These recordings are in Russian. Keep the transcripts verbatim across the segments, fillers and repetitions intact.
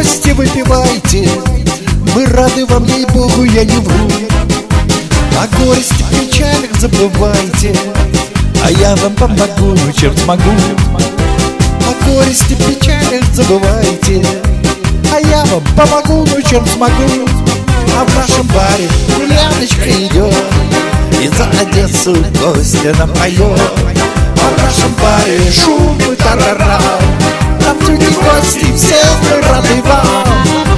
гости, выпивайте, мы рады вам, ей-богу, я не вру. О горести, печалях забывайте, а я вам помогу, чем смогу. О горести, печалях забывайте, а я вам помогу, ну чем смогу. А в нашем баре гуляночка идет, и за Одессу гостя нам поет. А в нашем баре шум и тарарам, там люди гости, все мы рады вам.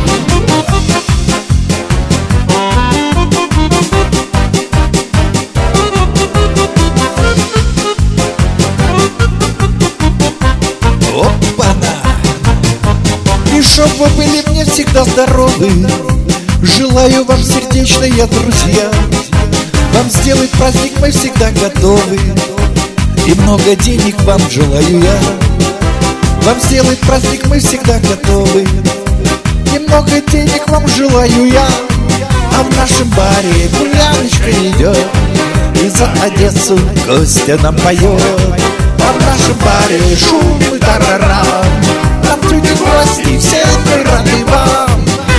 Опа-на! И чтоб вы были мне всегда здоровы, желаю вам сердечно я, друзья. Вам сделать праздник мы всегда готовы, и много денег вам желаю я. Вам сделать праздник мы всегда готовы, и много денег вам желаю я. А в нашем баре гуляночка идет, и за Одессу гостя нам поет. А в нашем баре шум и тарарам, там люди гости, все мы рады вам.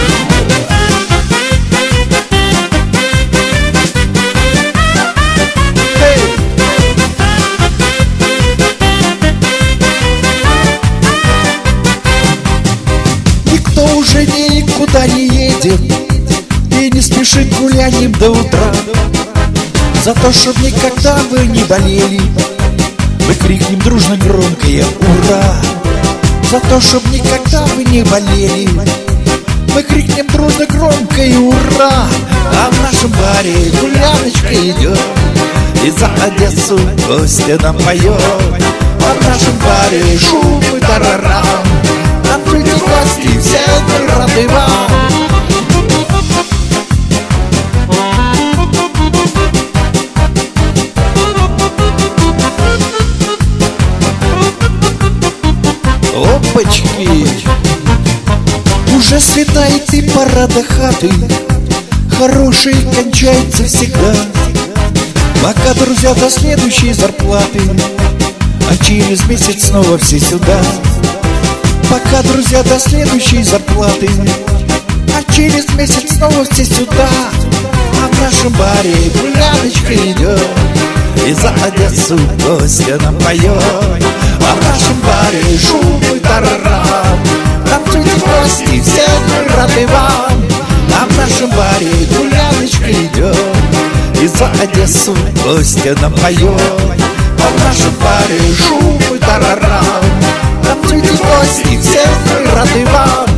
Никто уже никуда не едет и не спешит гулянием до утра. За то, чтоб никогда вы не болели, мы крикнем дружно громкое «Ура!». За то, чтоб никогда вы не болели, мы крикнем дружно громкое «Ура!». А в нашем баре гуляночка идет, и за Одессу гостя нам поет. А в нашем баре шум и тарарам, там люди гости, все мы рады вам. Опачки! Уже светает и пора до хаты, хорошие кончаются всегда. Пока, друзья, до следующей зарплаты, а через месяц снова все сюда. Пока, друзья, до следующей зарплаты, а через месяц снова все сюда. А в нашем баре гуляночка идет, и за Одессу гостя нам поет. А в нашем баре шум и тарарам, там люди гости, все мы рады вам. А в нашем баре гуляночка идет, и за Одессу гостя нам поет. А в нашем баре шум и тарарам, там люди гости, все мы рады вам.